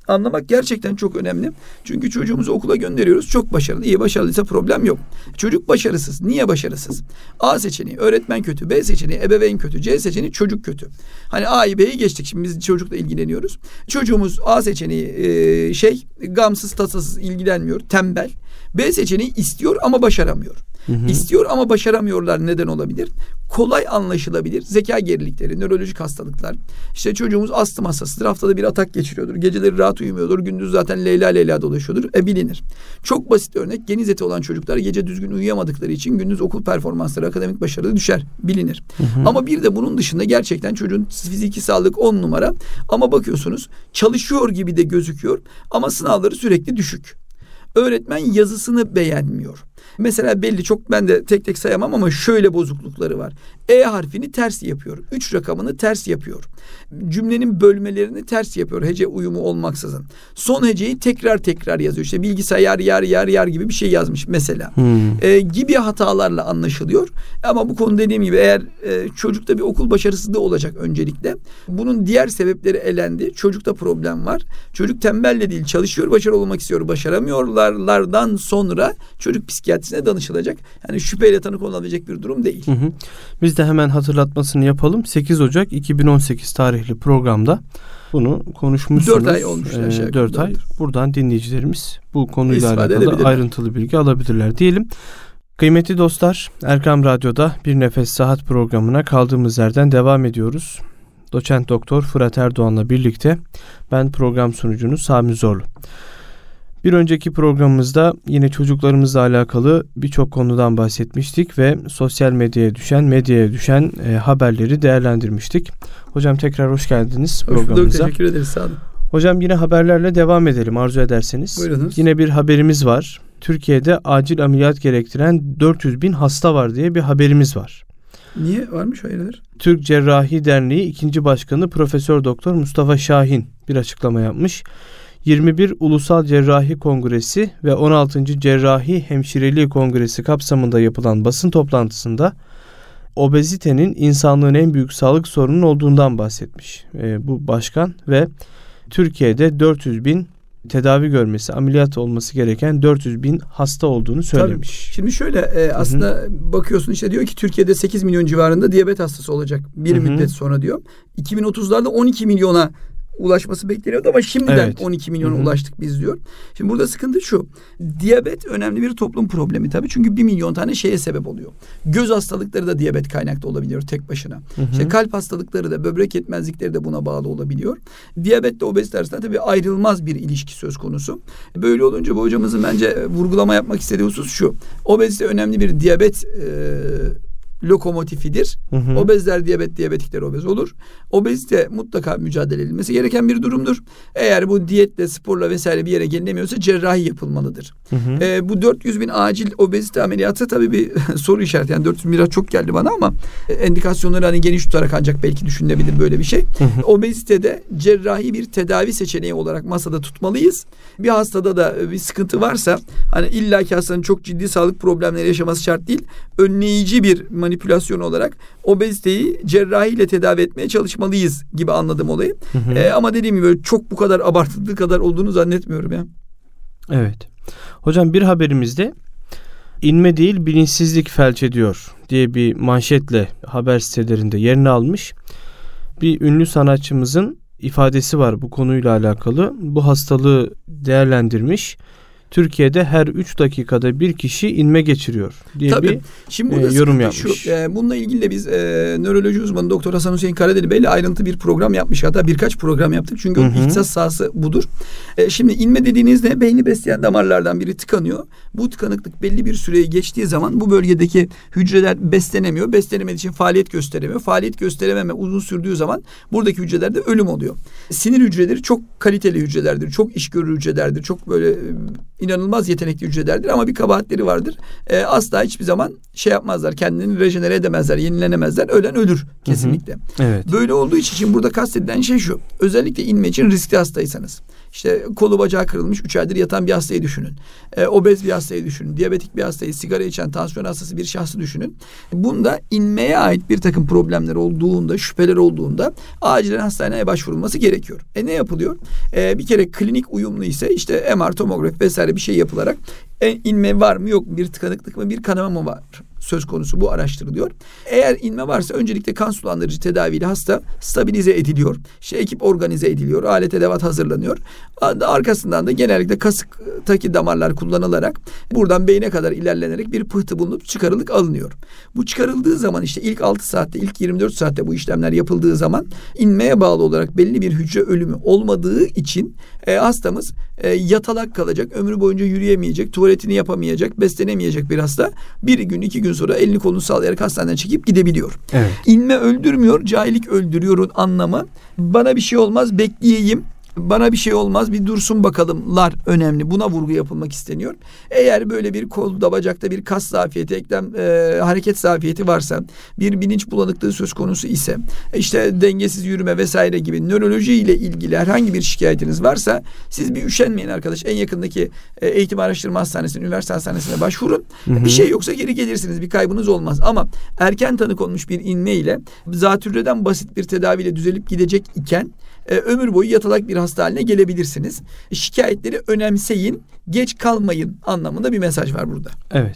Anlamak gerçekten çok önemli. Çünkü çocuğumuzu okula gönderiyoruz. Çok başarılı. İyi, başarılıysa problem yok. Çocuk başarısız. Niye başarısız? A seçeneği öğretmen kötü. B seçeneği ebeveyn kötü. C seçeneği çocuk kötü. Hani A'yı B'yi geçtik. Şimdi biz çocukla ilgileniyoruz. Çocuğumuz A seçeneği e, şey gamsız tasasız ilgilenmiyor. Tembel. B seçeneği istiyor ama başaramıyor. Hı hı. İstiyor ama başaramıyorlar, neden olabilir? Kolay anlaşılabilir zeka gerilikleri, nörolojik hastalıklar. İşte çocuğumuz astım hastasıdır. Haftada bir atak geçiriyordur. Geceleri rahat uyumuyordur. Gündüz zaten Leyla Leyla dolaşıyordur. E bilinir. Çok basit örnek. Geniz eti olan çocuklar gece düzgün uyuyamadıkları için gündüz okul performansları, akademik başarılı düşer. Bilinir. Hı hı. Ama bir de bunun dışında gerçekten çocuğun fiziki sağlık on numara. Ama bakıyorsunuz çalışıyor gibi de gözüküyor. Ama sınavları sürekli düşük. Öğretmen yazısını beğenmiyor. Mesela belli, çok ben de tek tek sayamam ama şöyle bozuklukları var. E harfini ters yapıyor. Üç rakamını ters yapıyor. Cümlenin bölmelerini ters yapıyor. Hece uyumu olmaksızın. Son heceyi tekrar tekrar yazıyor. İşte bilgisayar yar yar yar gibi bir şey yazmış mesela. Hmm. E, gibi hatalarla anlaşılıyor. Ama bu konu dediğim gibi eğer e, çocukta bir okul başarısızlığı olacak öncelikle. Bunun diğer sebepleri elendi. Çocukta problem var. Çocuk tembelle değil, çalışıyor, başarılı olmak istiyor. Başaramıyorlardan sonra çocuk psikiyatrisine danışılacak. Yani şüpheyle tanı konulabilecek bir durum değil. Hı hı. Biz de hemen hatırlatmasını yapalım. sekiz Ocak iki bin on sekiz tarihli programda bunu konuşmuşsunuz. dört ay olmuş. Ee, dört ay. Buradan dinleyicilerimiz bu konuyla alakalı ayrıntılı bilgi alabilirler diyelim. Kıymetli dostlar, Erkam Radyo'da Bir Nefes Saat programına kaldığımız yerden devam ediyoruz. Doçent Doktor Fırat Erdoğan'la birlikte ben program sunucunuz Sami Zorlu. Bir önceki programımızda yine çocuklarımızla alakalı birçok konudan bahsetmiştik ve sosyal medyaya düşen, medyaya düşen e, haberleri değerlendirmiştik. Hocam tekrar hoş geldiniz programımıza. Hoş bulduk, teşekkür ederiz, sağ olun. Hocam yine haberlerle devam edelim arzu ederseniz. Buyurunuz. Yine bir haberimiz var. Türkiye'de acil ameliyat gerektiren dört yüz bin hasta var diye bir haberimiz var. Niye varmış, hayırdır? Türk Cerrahi Derneği ikinci Başkanı Profesör Doktor Mustafa Şahin bir açıklama yapmış. yirmi bir Ulusal Cerrahi Kongresi ve on altıncı Cerrahi Hemşireliği Kongresi kapsamında yapılan basın toplantısında obezitenin insanlığın en büyük sağlık sorunun olduğundan bahsetmiş e, bu başkan ve Türkiye'de dört yüz bin tedavi görmesi, ameliyat olması gereken dört yüz bin hasta olduğunu söylemiş. Tabii. Şimdi şöyle e, aslında Hı-hı. bakıyorsun işte diyor ki Türkiye'de sekiz milyon civarında diyabet hastası olacak bir Hı-hı. müddet sonra diyor. iki bin otuzlarda on iki milyona ulaşması bekleniyordu ama şimdiden evet. on iki milyona Hı-hı. ulaştık biz diyor. Şimdi burada sıkıntı şu. Diyabet önemli bir toplum problemi tabii. Çünkü bir milyon tane şeye sebep oluyor. Göz hastalıkları da diyabet kaynaklı olabiliyor tek başına. Hı-hı. İşte kalp hastalıkları da, böbrek yetmezlikleri de buna bağlı olabiliyor. Diyabetle obezite arasında tabii ayrılmaz bir ilişki söz konusu. Böyle olunca bu hocamızın bence vurgulama yapmak istediği husus şu. Obezite önemli bir diyabet e, lokomotifidir. Hı hı. Obezler diyabet, diyabetikler obez olur. Obezite mutlaka mücadele edilmesi gereken bir durumdur. Eğer bu diyetle, sporla vesaire bir yere gelinemiyorsa cerrahi yapılmalıdır. Hı hı. E, bu dört yüz bin acil obezite ameliyatı tabii bir soru işareti. Yani dört yüz bin biraz çok geldi bana ama e, endikasyonları hani geniş tutarak ancak belki düşünülebilir böyle bir şey. Hı hı. Obezitede cerrahi bir tedavi seçeneği olarak masada tutmalıyız. Bir hastada da bir sıkıntı varsa hani illaki hastanın çok ciddi sağlık problemleri yaşaması şart değil. Önleyici bir manipülasyon olarak obeziteyi cerrahiyle tedavi etmeye çalışmalıyız gibi anladım olayı. Hı hı. Ee, ama dediğim gibi çok bu kadar abartıldığı kadar olduğunu zannetmiyorum ya. Evet. Hocam bir haberimizde inme değil bilinçsizlik felç ediyor diye bir manşetle haber sitelerinde yerini almış. Bir ünlü sanatçımızın ifadesi var bu konuyla alakalı. Bu hastalığı değerlendirmiş. Türkiye'de her üç dakikada bir kişi inme geçiriyor diye Tabii. bir Şimdi e, yorum yapmış. Şu, e, bununla ilgili de biz e, nöroloji uzmanı Doktor Hasan Hüseyin Karadeli Bey'le ayrıntı bir program yapmış. Hatta birkaç program yaptık. Çünkü onun ihtisas sahası budur. E, şimdi inme dediğinizde beyni besleyen damarlardan biri tıkanıyor. Bu tıkanıklık belli bir süreyi geçtiği zaman bu bölgedeki hücreler beslenemiyor. Beslenemediği için faaliyet gösteremiyor. Faaliyet gösterememe uzun sürdüğü zaman buradaki hücrelerde ölüm oluyor. Sinir hücreleri çok kaliteli hücrelerdir. Çok iş görür hücrelerdir. Çok böyle inanılmaz yetenekli hücrelerdir ama bir kabahatleri vardır. E, asla hiçbir zaman şey yapmazlar. Kendini rejenere edemezler, yenilenemezler. Ölen ölür kesinlikle. Hı hı. Evet. Böyle olduğu için şimdi burada kastedilen şey şu. Özellikle inme için riskli hastaysanız. İşte kolu bacağı kırılmış, üç aydır yatan bir hastayı düşünün. E, obez bir hastayı düşünün. Diyabetik bir hastayı, sigara içen, tansiyon hastası bir şahsı düşünün. Bunda inmeye ait bir takım problemler olduğunda, şüpheler olduğunda acilen hastaneye başvurulması gerekiyor. E ne yapılıyor? E, bir kere klinik uyumlu ise işte M R, tomografi vesaire bir şey yapılarak e, inme var mı yok mu, bir tıkanıklık mı, bir kanama mı var söz konusu, bu araştırılıyor. Eğer inme varsa öncelikle kan sulandırıcı tedaviyle hasta stabilize ediliyor. İşte ekip organize ediliyor. Alet edevat hazırlanıyor. Arkasından da genellikle kasıktaki damarlar kullanılarak buradan beyne kadar ilerlenerek bir pıhtı bulunup çıkarılıp alınıyor. Bu çıkarıldığı zaman işte ilk altı saatte, ilk yirmi dört saatte bu işlemler yapıldığı zaman inmeye bağlı olarak belli bir hücre ölümü olmadığı için e, hastamız e, yatalak kalacak, ömrü boyunca yürüyemeyecek, tuvaletini yapamayacak, beslenemeyecek bir hasta bir gün, iki gün sonra elini kolunu sallayarak hastaneden çekip gidebiliyor. Evet. İnme öldürmüyor, cahillik öldürüyorun anlamı bana bir şey olmaz, bekleyeyim, bana bir şey olmaz, bir dursun bakalımlar önemli. Buna vurgu yapılmak isteniyor. Eğer böyle bir kolda, bacakta bir kas zafiyeti, eklem e, hareket zafiyeti varsa, bir bilinç bulanıklığı söz konusu ise, işte dengesiz yürüme vesaire gibi nöroloji ile ilgili herhangi bir şikayetiniz varsa siz bir üşenmeyin arkadaş. En yakındaki e, eğitim araştırma hastanesine, üniversite hastanesine başvurun. Hı hı. Bir şey yoksa geri gelirsiniz. Bir kaybınız olmaz. Ama erken tanı konmuş bir inme ile zatürreden basit bir tedaviyle düzelip gidecek iken e, ömür boyu yatalak bir hasta haline gelebilirsiniz. Şikayetleri önemseyin, geç kalmayın anlamında bir mesaj var burada. Evet.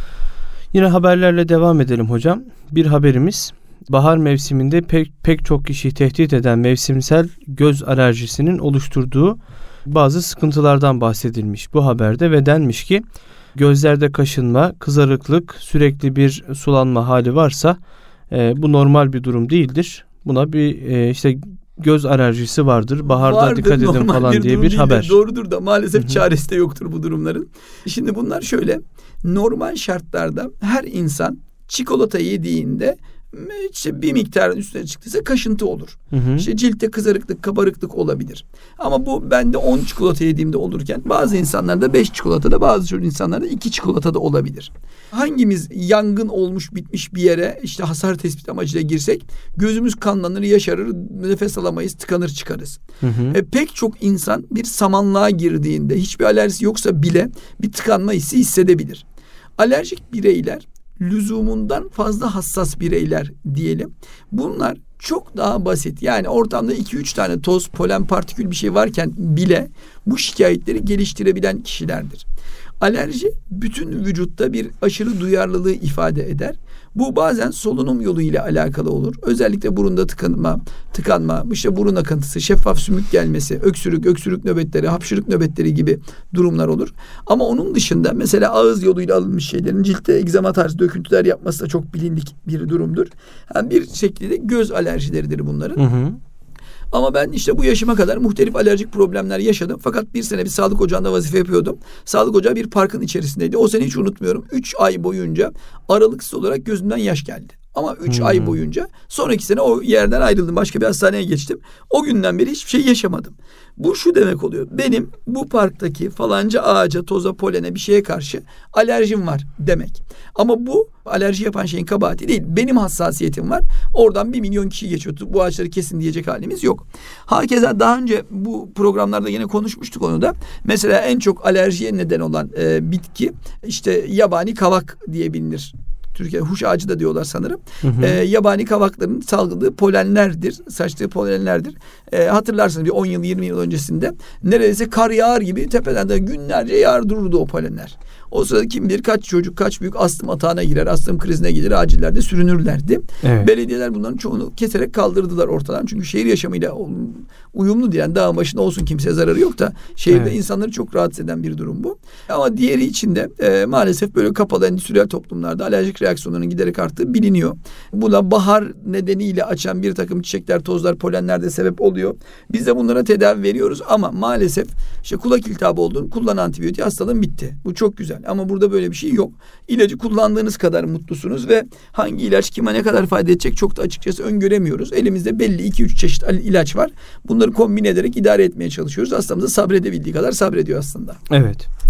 Yine haberlerle devam edelim hocam. Bir haberimiz, bahar mevsiminde pek, pek çok kişiyi tehdit eden mevsimsel göz alerjisinin oluşturduğu bazı sıkıntılardan bahsedilmiş bu haberde ve denmiş ki gözlerde kaşınma, kızarıklık, sürekli bir sulanma hali varsa e, bu normal bir durum değildir. Buna bir e, işte göz alerjisi vardır, baharda vardır, dikkat edin falan bir diye bir haber. Doğrudur da maalesef çaresi de yoktur bu durumların. Şimdi bunlar şöyle, normal şartlarda her insan çikolata yediğinde işte bir miktarın üstüne çıktıysa kaşıntı olur. Hı hı. İşte ciltte kızarıklık, kabarıklık olabilir. Ama bu bende on çikolata yediğimde olurken bazı insanlarda beş çikolatada, bazı insanlarda iki çikolatada olabilir. Hangimiz yangın olmuş bitmiş bir yere işte hasar tespit amacıyla girsek gözümüz kanlanır, yaşarır, nefes alamayız, tıkanır çıkarız. Hı hı. E, pek çok insan bir samanlığa girdiğinde hiçbir alerjisi yoksa bile bir tıkanma hissi hissedebilir. Alerjik bireyler lüzumundan fazla hassas bireyler diyelim. Bunlar çok daha basit. Yani ortamda iki üç tane toz, polen, partikül bir şey varken bile bu şikayetleri geliştirebilen kişilerdir. Alerji bütün vücutta bir aşırı duyarlılığı ifade eder. Bu bazen solunum yolu ile alakalı olur. Özellikle burunda tıkanma, tıkanma, işte burun akıntısı, şeffaf sümük gelmesi, öksürük, öksürük nöbetleri, hapşırık nöbetleri gibi durumlar olur. Ama onun dışında mesela ağız yoluyla alınmış şeylerin ciltte egzama tarzı döküntüler yapması da çok bilindik bir durumdur. Yani bir şekilde göz alerjileridir bunların. Hı hı. Ama ben işte bu yaşıma kadar muhtelif alerjik problemler yaşadım. Fakat bir sene bir sağlık ocağında vazife yapıyordum. Sağlık ocağı bir parkın içerisindeydi. O sene hiç unutmuyorum. Üç ay boyunca aralıksız olarak gözümden yaş geldi. Ama üç hmm. ay boyunca, sonraki sene o yerden ayrıldım. Başka bir hastaneye geçtim. O günden beri hiçbir şey yaşamadım. Bu şu demek oluyor. Benim bu parktaki falanca ağaca, toza, polene bir şeye karşı alerjim var demek. Ama bu alerji yapan şeyin kabahati değil. Benim hassasiyetim var. Oradan bir milyon kişi geçiyor. Bu ağaçları kesin diyecek halimiz yok. Hakeza daha önce bu programlarda yine konuşmuştuk onu da. Mesela en çok alerjiye neden olan e, bitki işte yabani kavak diye bilinir. Türkiye huş ağacı da diyorlar sanırım. Hı hı. E, yabani kavakların salgıladığı polenlerdir. Saçtığı polenlerdir. E, hatırlarsınız bir on yıl yirmi yıl öncesinde neredeyse kar yağar gibi tepeden de günlerce yağar dururdu o polenler. O sırada kim bilir kaç çocuk, kaç büyük astım atağına girer, astım krizine gelir, acillerde sürünürlerdi. Evet. Belediyeler bunların çoğunu keserek kaldırdılar ortadan. Çünkü şehir yaşamıyla uyumlu diyen, dağın başında olsun kimseye zararı yok da şehirde evet. insanları çok rahatsız eden bir durum bu. Ama diğeri için de e, maalesef böyle kapalı endüstriyel toplumlarda alerjik reaksiyonların giderek arttığı biliniyor. Buna bahar nedeniyle açan bir takım çiçekler, tozlar, polenler de sebep oluyor. Biz de bunlara tedavi veriyoruz ama maalesef işte kulak iltihabı olduğun kullan antibiyotik, hastalığın bitti. Bu çok güzel. Ama burada böyle bir şey yok. İlacı kullandığınız kadar mutlusunuz ve hangi ilaç kime ne kadar fayda edecek çok da açıkçası öngöremiyoruz. Elimizde belli iki üç çeşit ilaç var. Bunları kombine ederek idare etmeye çalışıyoruz. Hastamız da sabredebildiği kadar sabrediyor aslında. Evet.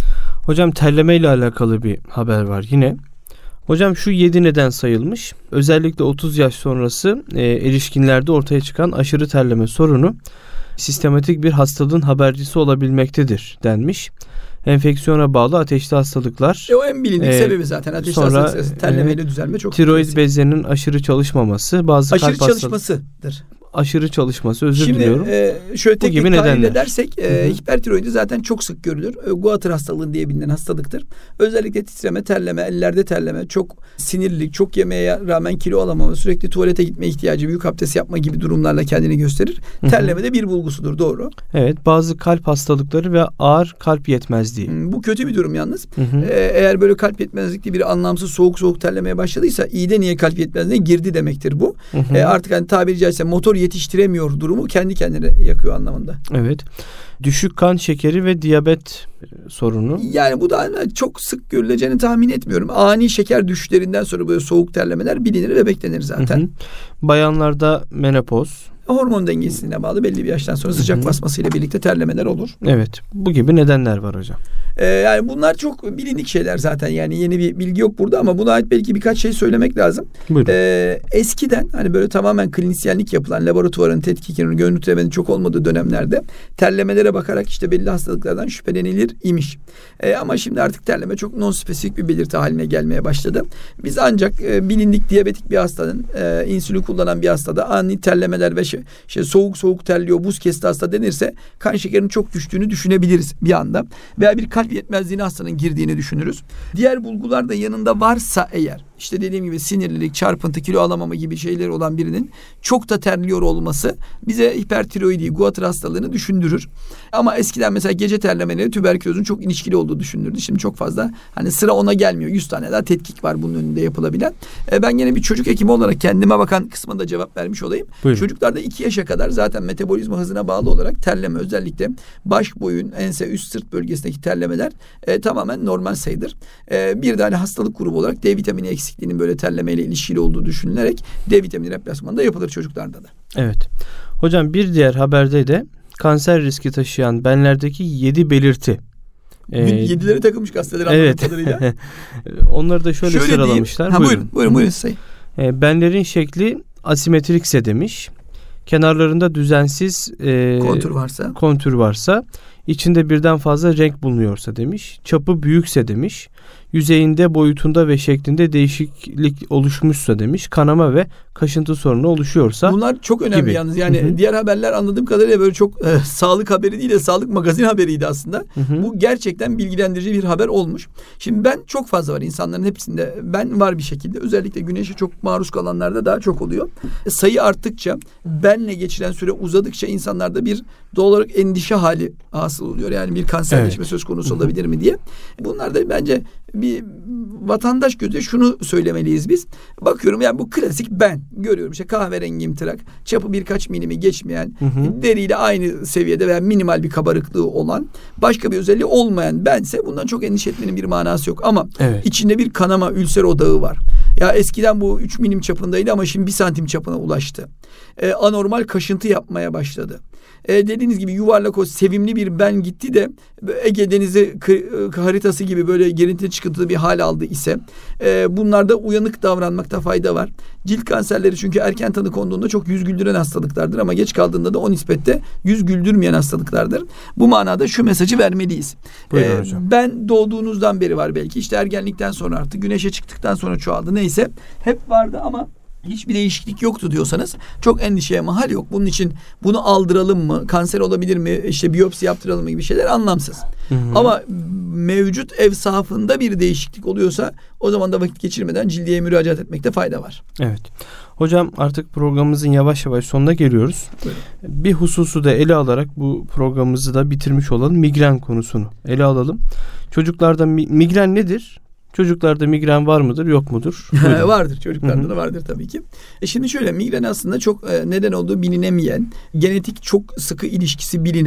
Hocam terleme ile alakalı bir haber var yine. Hocam şu yedi neden sayılmış. Özellikle otuz yaş sonrası e, erişkinlerde ortaya çıkan aşırı terleme sorunu sistematik bir hastalığın habercisi olabilmektedir denmiş. Enfeksiyona bağlı ateşli hastalıklar. E o en bilindik e, sebebi zaten. Ateşli sonra, hastalık terlemeyle e, düzelme çok tiroid klasik. bezlerinin aşırı çalışmaması, bazı aşırı kalp çalışmasıdır. Aşırı çalışması, özür Şimdi, diliyorum. Şimdi e, şöyle tek tek tahlil edersek e, hipertiroidi zaten çok sık görülür. E, Guatr hastalığı diye bilinen hastalıktır. Özellikle titreme, terleme, ellerde terleme, çok sinirlilik, çok yemeğe rağmen kilo alamama, sürekli tuvalete gitme ihtiyacı, büyük abdest yapma gibi durumlarla kendini gösterir. Hı hı. Terleme de bir bulgusudur, doğru. Evet, bazı kalp hastalıkları ve ağır kalp yetmezliği. Hmm, bu kötü bir durum yalnız. Hı hı. E, eğer böyle kalp yetmezlikli bir anlamsız soğuk soğuk terlemeye başladıysa iyi de niye kalp yetmezliğine girdi demektir bu. Hı hı. E, artık hani tabiri caizse motor yetiştiremiyor durumu kendi kendine yakıyor anlamında. Evet. Düşük kan şekeri ve diyabet sorunu. Yani bu da çok sık görüleceğini tahmin etmiyorum. Ani şeker düşüşlerinden sonra böyle soğuk terlemeler bilinir ve beklenir zaten. Hı hı. Bayanlarda menopoz. Hormon dengesine bağlı belli bir yaştan sonra sıcak hı hı. basmasıyla birlikte terlemeler olur. Evet. Bu gibi nedenler var hocam. Ee, yani bunlar çok bilindik şeyler zaten. Yani yeni bir bilgi yok burada ama buna ait belki birkaç şey söylemek lazım. Buyurun. Ee, eskiden hani böyle tamamen klinisyenlik yapılan, laboratuvarın tetkikinin, görüntülemenin çok olmadığı dönemlerde terlemelere bakarak işte belli hastalıklardan şüphelenilir imiş. Ee, ama şimdi artık terleme çok non-spesifik bir belirti haline gelmeye başladı. Biz ancak e, bilindik diyabetik bir hastanın, e, insülin kullanan bir hastada ani terlemeler ve şey, şey, soğuk soğuk terliyor, buz kesti hasta denirse kan şekerinin çok düştüğünü düşünebiliriz bir anda. Veya bir kalp yetmezliğine hastanın girdiğini düşünürüz. Diğer bulgular da yanında varsa eğer, işte dediğim gibi sinirlilik, çarpıntı, kilo alamama gibi şeyleri olan birinin çok da terliyor olması bize hipertiroidi, Guatr hastalığını düşündürür. Ama eskiden mesela gece terlemeleri tüberkülozun çok ilişkili olduğu düşünülürdü. Şimdi çok fazla hani sıra ona gelmiyor. yüz tane daha tetkik var bunun önünde yapılabilen. E ben gene bir çocuk hekimi olarak kendime bakan kısmında cevap vermiş olayım. Buyurun. Çocuklarda iki yaşa kadar zaten metabolizma hızına bağlı olarak terleme, özellikle baş, boyun, ense, üst sırt bölgesindeki terlemeler e, tamamen normal sayıdır. E, bir de hani hastalık grubu olarak D vitamini eksikliğinin böyle terlemeyle ilişkili olduğu düşünülerek D vitamini replasmanı da yapılır çocuklarda da. Evet. Hocam bir diğer haberde de kanser riski taşıyan benlerdeki yedi belirti. Ee, Yedilere takılmış gazeteler evet. anladığım kadarıyla. Onları da şöyle, şöyle sıralamışlar. Ha, buyurun. Buyurun, buyurun, buyurun sayın. Ee, benlerin şekli asimetrikse demiş. Kenarlarında düzensiz e, kontür varsa, kontür varsa, içinde birden fazla renk bulunuyorsa demiş. Çapı büyükse demiş. Yüzeyinde, boyutunda ve şeklinde değişiklik oluşmuşsa demiş. Kanama ve kaşıntı sorunu oluşuyorsa. Bunlar çok önemli gibi. Yalnız. Yani Hı-hı. diğer haberler anladığım kadarıyla böyle çok e, sağlık haberi değil de sağlık magazin haberiydi aslında. Hı-hı. Bu gerçekten bilgilendirici bir haber olmuş. Şimdi ben çok fazla var insanların hepsinde. Ben var bir şekilde. Özellikle güneşe çok maruz kalanlarda daha çok oluyor. E, sayı arttıkça, benle geçiren süre uzadıkça insanlarda bir doğal olarak endişe hali hasıl oluyor. Yani bir kanserleşme evet. söz konusu Hı-hı. olabilir mi diye. Bunlar da bence bir vatandaş gözüyle şunu söylemeliyiz biz. Bakıyorum yani bu klasik ben. Görüyorum işte kahverengi imtirak, çapı birkaç milimi geçmeyen, hı hı. deriyle aynı seviyede veya minimal bir kabarıklığı olan, başka bir özelliği olmayan bense bundan çok endişe etmenin bir manası yok. Ama evet. içinde bir kanama, ülser odağı var. Ya eskiden bu üç milim çapındaydı ama şimdi bir santim çapına ulaştı. Ee, anormal kaşıntı yapmaya başladı. E, dediğiniz gibi yuvarlak o sevimli bir ben gitti de Ege Denizi haritası gibi böyle gerintili çıkıntılı bir hal aldı ise e, bunlarda uyanık davranmakta fayda var. Cilt kanserleri çünkü erken tanı konduğunda çok yüz güldüren hastalıklardır ama geç kaldığında da o nispette yüz güldürmeyen hastalıklardır. Bu manada şu mesajı vermeliyiz. Buyurun e, hocam. Ben doğduğunuzdan beri var belki, işte ergenlikten sonra artık güneşe çıktıktan sonra çoğaldı neyse hep vardı ama hiçbir değişiklik yoktu diyorsanız çok endişeye mahal yok. Bunun için bunu aldıralım mı? Kanser olabilir mi? İşte biyopsi yaptıralım mı gibi şeyler anlamsız. Hı hı. Ama mevcut evsafında bir değişiklik oluyorsa o zaman da vakit geçirmeden cildiye müracaat etmekte fayda var. Evet. Hocam artık programımızın yavaş yavaş sonuna geliyoruz. Buyurun. Bir hususu da ele alarak bu programımızı da bitirmiş olalım. Migren konusunu ele alalım. Çocuklarda migren nedir? Çocuklarda migren var mıdır, yok mudur? Vardır. Çocuklarda Hı-hı. da vardır tabii ki. E şimdi şöyle, migren aslında çok e, neden olduğu bilinemeyen, genetik çok sıkı ilişkisi bilinen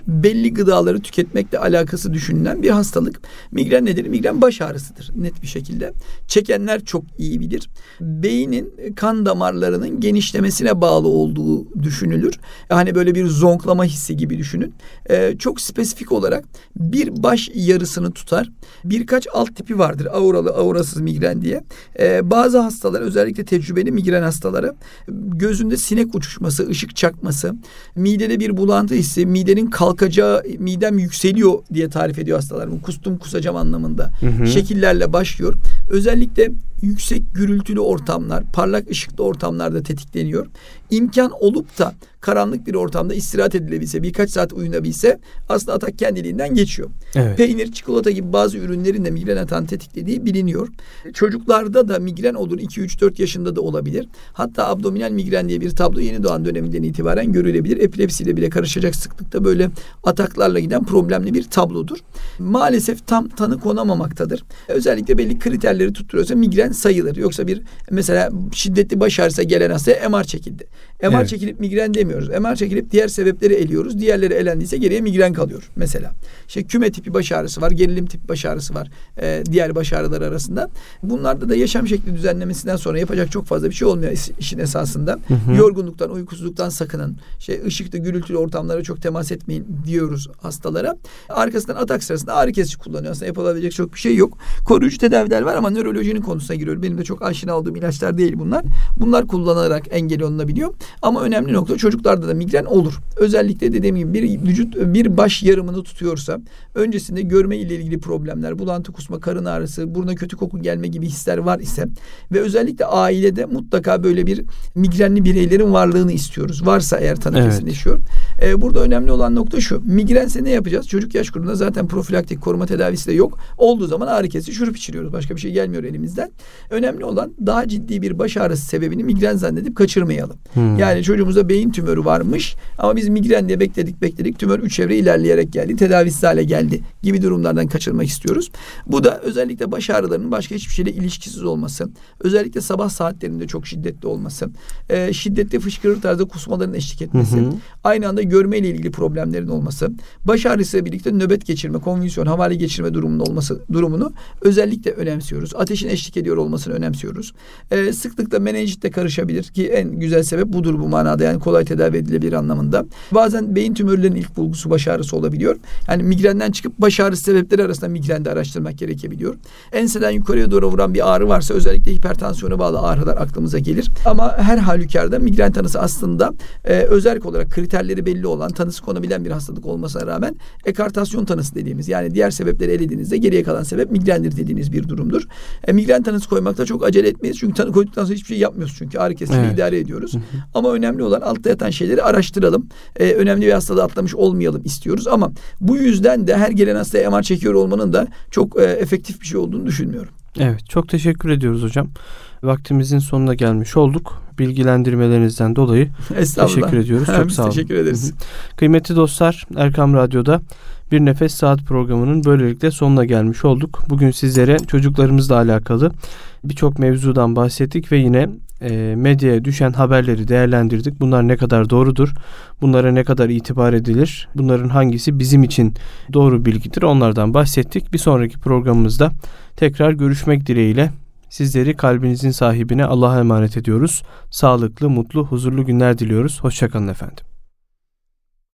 belli gıdaları tüketmekle alakası düşünülen bir hastalık. Migren nedir? Migren baş ağrısıdır net bir şekilde. Çekenler çok iyi bilir. Beynin kan damarlarının genişlemesine bağlı olduğu düşünülür. Yani böyle bir zonklama hissi gibi düşünün. Ee, çok spesifik olarak bir baş yarısını tutar. Birkaç alt tipi vardır. Auralı, aurasız migren diye. Ee, bazı hastalar, özellikle tecrübeli migren hastaları, gözünde sinek uçuşması, ışık çakması, midede bir bulantı hissi, midenin kalkacağı, midem yükseliyor diye tarif ediyor hastalar. Bu kustum kusacağım anlamında. Hı hı. Şekillerle başlıyor. Özellikle yüksek gürültülü ortamlar, parlak ışıklı ortamlarda tetikleniyor. İmkan olup da karanlık bir ortamda istirahat edilebilse, birkaç saat uyunabilse aslında atak kendiliğinden geçiyor. Evet. Peynir, çikolata gibi bazı ürünlerin de migren atağını tetiklediği biliniyor. Çocuklarda da migren olur. iki üç dört yaşında da olabilir. Hatta abdominal migren diye bir tablo yeni doğan döneminden itibaren görülebilir. Epilepsiyle bile karışacak sıklıkta böyle ataklarla giden problemli bir tablodur. Maalesef tam tanı konamamaktadır. Özellikle belli kriterleri tutturuyorsa migren sayılır. Yoksa bir mesela şiddetli baş ağrısı gelen hastaya M R çekildi. M R evet. çekilip migren demiyoruz. M R çekilip diğer sebepleri eliyoruz. Diğerleri elendiyse geriye migren kalıyor mesela. İşte küme tipi baş ağrısı var, gerilim tipi baş ağrısı var e, diğer baş ağrıları arasında. Bunlarda da yaşam şekli düzenlemesinden sonra yapacak çok fazla bir şey olmuyor işin esasında. Hı hı. Yorgunluktan, uykusuzluktan sakının. İşte ışıklı, gürültülü ortamlara çok temas etmeyin diyoruz hastalara. Arkasından atak sırasında ağrı kesici kullanıyor. Aslında yapılabilecek çok bir şey yok. Koruyucu tedaviler var ama nörolojinin konusuna giriyor. Benim de çok aşina olduğum ilaçlar değil bunlar. Bunlar kullanılarak engel olunabiliyor. Ama önemli nokta, çocuklarda da migren olur. Özellikle dediğim gibi bir vücut bir baş yarımını tutuyorsa, öncesinde görme ile ilgili problemler, bulantı, kusma, karın ağrısı, buruna kötü koku gelme gibi hisler var ise ve özellikle ailede mutlaka böyle bir migrenli bireylerin varlığını istiyoruz. Varsa eğer tanı evet. kesinleşiyor. Ee, burada önemli olan nokta şu. Migrense ne yapacağız? Çocuk yaş grubunda zaten profilaktik koruma tedavisi de yok. Olduğu zaman ağrı kesici şurup içiriyoruz. Başka bir şey gelmiyor elimizden. Önemli olan daha ciddi bir baş ağrısı sebebini migren zannedip kaçırmayalım. Hmm. Yani çocuğumuzda beyin tümörü varmış ama biz migren diye bekledik bekledik. Tümör üç evre ilerleyerek geldi. Tedavisiz hale geldi gibi durumlardan kaçırmak istiyoruz. Bu da özellikle baş ağrılarının başka hiçbir şeyle ilişkisiz olması. Özellikle sabah saatlerinde çok şiddetli olması. E, şiddetli fışkırır tarzda kusmaların eşlik etmesi. Hı hı. Aynı anda görmeyle ilgili problemlerin olması. Baş ağrısıyla birlikte nöbet geçirme, konvülsiyon, havale geçirme durumunda olması durumunu özellikle önemsiyoruz. Ateşin eşlik ediyor olmasını önemsiyoruz. E, sıklıkla menenjitte karışabilir ki en güzel sebep budur bu manada. Yani kolay tedavi edilebilir anlamında. Bazen beyin tümörlerinin ilk bulgusu baş ağrısı olabiliyor. Yani migrenden çıkıp baş ağrısı sebepleri arasında migrende araştırmak gerekebiliyor. Enseden yukarıya doğru vuran bir ağrı varsa özellikle hipertansiyona bağlı ağrılar aklımıza gelir. Ama her halükarda migren tanısı aslında e, özerk olarak kriterleri belli olan, tanısı konabilen bir hastalık olmasına rağmen ekartasyon tanısı dediğimiz, yani diğer sebepleri elediğinizde geriye kalan sebep migrendir dediğiniz bir durumdur. E, migren tanısı koymakta çok acele etmeyiz. Çünkü tanı koyduktan sonra hiçbir şey yapmıyoruz çünkü ağrı kesiciyle evet. idare ediyoruz. Hı hı. Ama önemli olan altta yatan şeyleri araştıralım. E, önemli bir hastalığı atlamış olmayalım istiyoruz ama bu yüzden de her gelen hastaya M R çekiyor olmanın da çok e, efektif bir şey olduğunu düşünmüyorum. Evet, çok teşekkür ediyoruz hocam. Vaktimizin sonuna gelmiş olduk. Bilgilendirmelerinizden dolayı teşekkür ediyoruz. Çok sağ olun. Teşekkür ederiz. Kıymetli dostlar, Erkam Radyo'da Bir Nefes Saat programının böylelikle sonuna gelmiş olduk. Bugün sizlere çocuklarımızla alakalı birçok mevzudan bahsettik ve yine e, medyaya düşen haberleri değerlendirdik. Bunlar ne kadar doğrudur? Bunlara ne kadar itibar edilir? Bunların hangisi bizim için doğru bilgidir? Onlardan bahsettik. Bir sonraki programımızda tekrar görüşmek dileğiyle sizleri kalbinizin sahibine Allah'a emanet ediyoruz. Sağlıklı, mutlu, huzurlu günler diliyoruz. Hoşça kalın efendim.